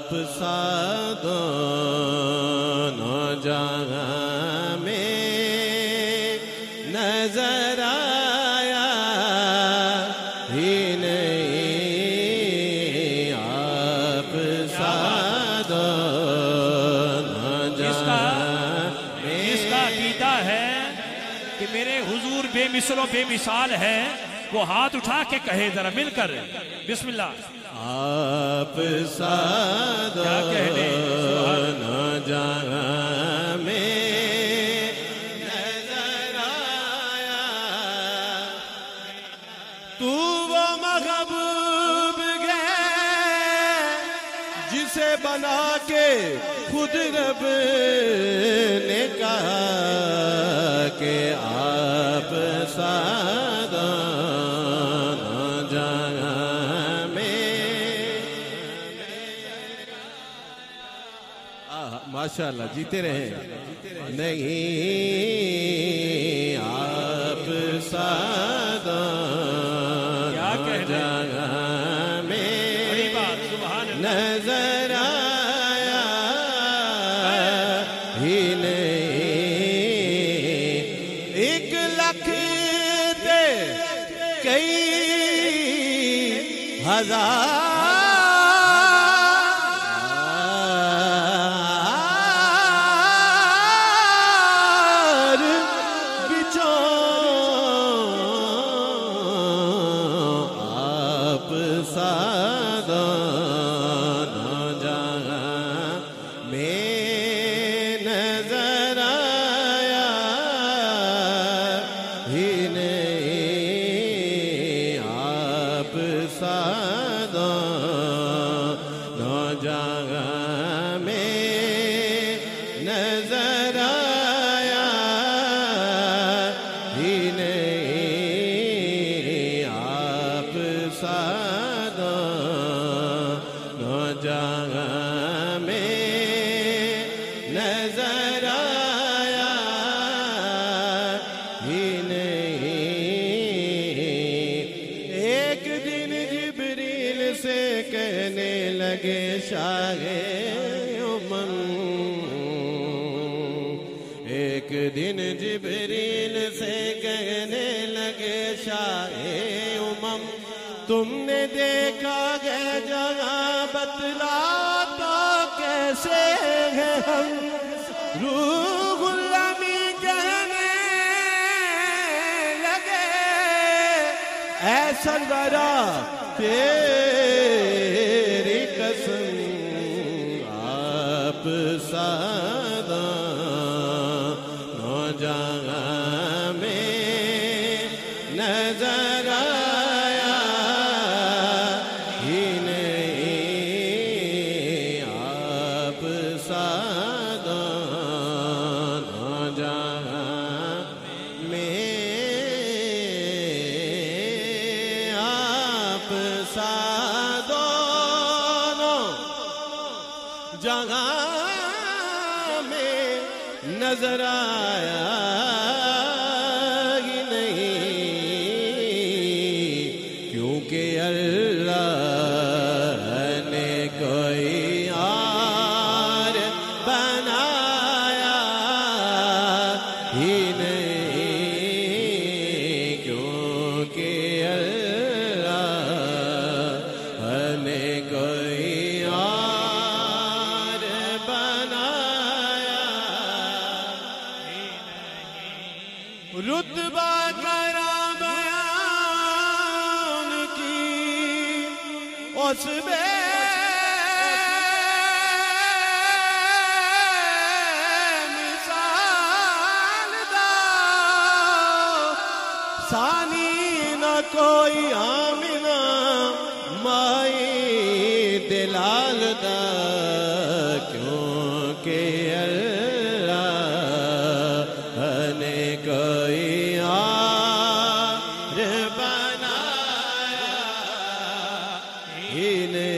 آپ سا دونوں جہاں میں نظر آیا ہی نہیں، آپ سا دونوں جہاں میں. جس کا عقیدہ ہے کہ میرے حضور بے مثل و بے مثال ہے، وہ ہاتھ اٹھا کے کہے ذرا مل کر بسم اللہ. آپ سا دونوں جہاں میں نظر آیا، تو وہ محبوب گئے جسے بنا کے خود رب نے کہا کہ آپ سا ماشاءاللہ جیتے رہے. نہیں آپ سا دونوں جہاں میں نظر آیا ہی نہیں، 1 لاکھ دے کئی ہزار ایک دن جبریل سے کہنے لگے شاہ امم، تم نے دیکھا ہے جہاں بتلا تو کیسے ہیں ہم. روح الامین کہنے لگے اے سرورا تیری قسم، آپ سا دونوں جہاں میں نظر آیا ہی نہیں، آپ سا دونوں جہاں میں، آپ سا دونوں جہاں میں نظر آیا ہی نہیں، کیونکہ اللہ نے کوئی اور بنایا ہی نہیں، کیونکہ اللہ نے کوئی اور بنایا. رتبہ کرا بیان کی اس بے مثال دا، ثانی نہ کوئی آمنہ مائی دلال دا، کیونکہ اللہ نے کوئی اور بنایا ہی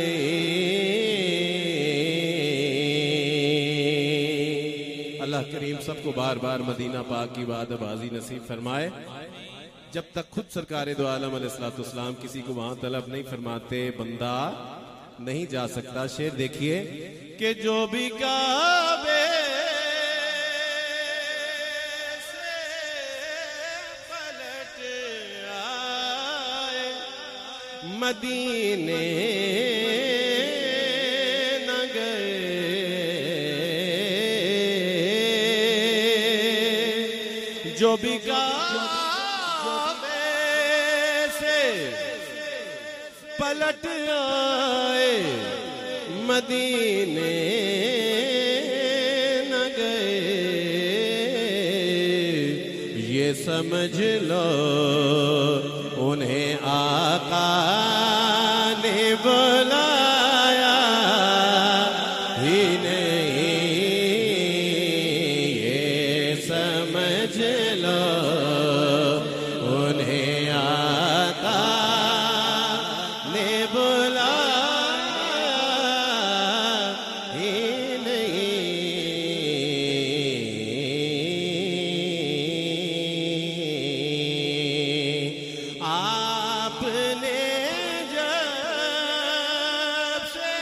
نہیں. اللہ کریم سب کو بار بار مدینہ پاک کی وعدہ بازی نصیب فرمائے. جب تک خود سرکار دو عالم علیہ الصلوۃ والسلام کسی کو وہاں طلب نہیں فرماتے، بندہ نہیں جا سکتا. شعر دیکھیے کہ جو بھی کعبے سے پلٹ آئے مدینے نہ گئے, جو بھی کعبے سے پلٹ آئے مدینے نہ گئے, یہ سمجھ لو انہیں آقا نے بلایا ہی نہیں, یہ سمجھ لو انہیں آقا نے بلایا ہی نہیں. آپ نے جب سے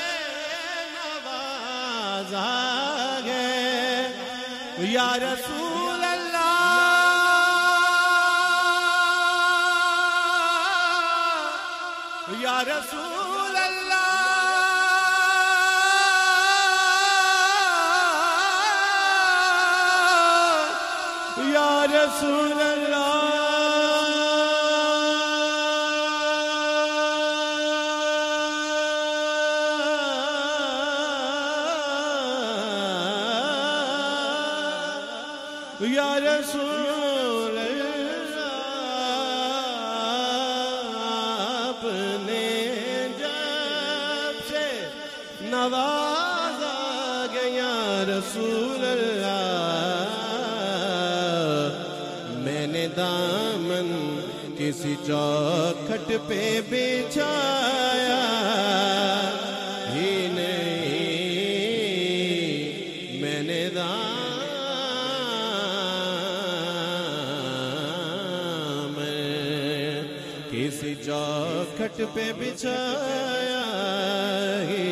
نوازا ہے یا رسول اللہ, یا رسول اللہ, یا رسول اللہ, یا رسول اللہ. آپ نے جب سے نوازا گیا رسول اللہ, میں نے دامن کسی چوکھٹ پہ بچھایا ہی نہیں, میں نے کسی چوکھٹ پہ بچھایا ہی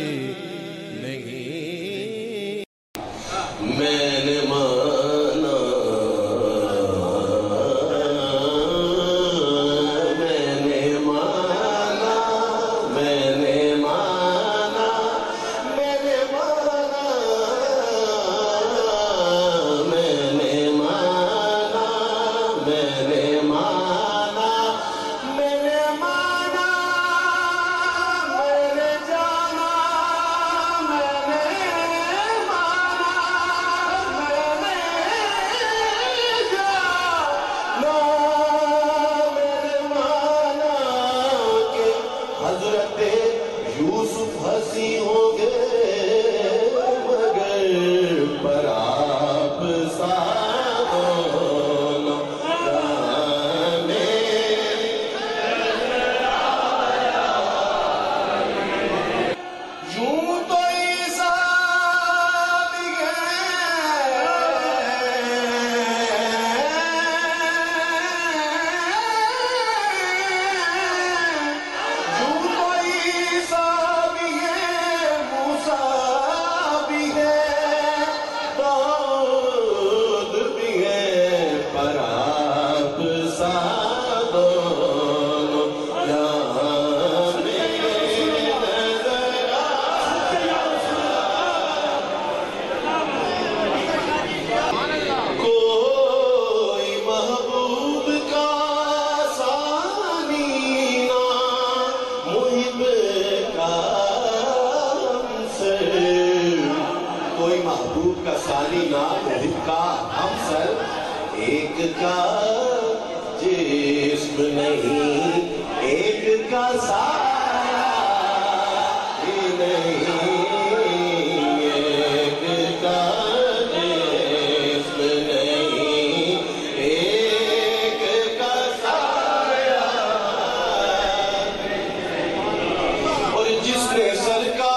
نہیں. میں نے مانا, میں نے مانا, میں نے مانا, میں نے مانا, میں نے مانا, میں نے مانا, یوسف ہنسی ہوں گے مگر پر آپ سادوں جانے, یوں تو عیسیٰ بھی کا ثانی نام محب کا ہمسر, ایک کا جسم نہیں ایک کا سایہ ہی نہیں, ایک کا جسم نہیں ایک کا سایہ, اور جس نے سرکار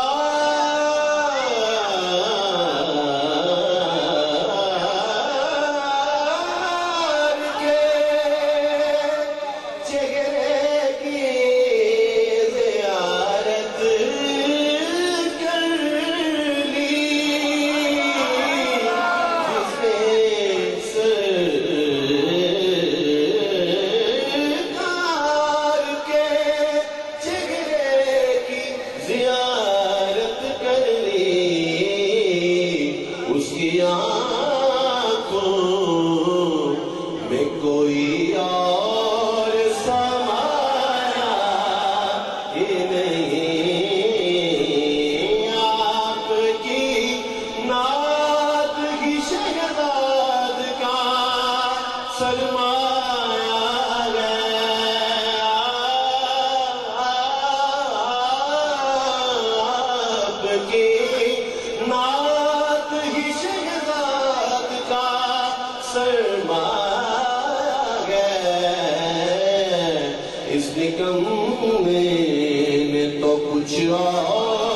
چاہو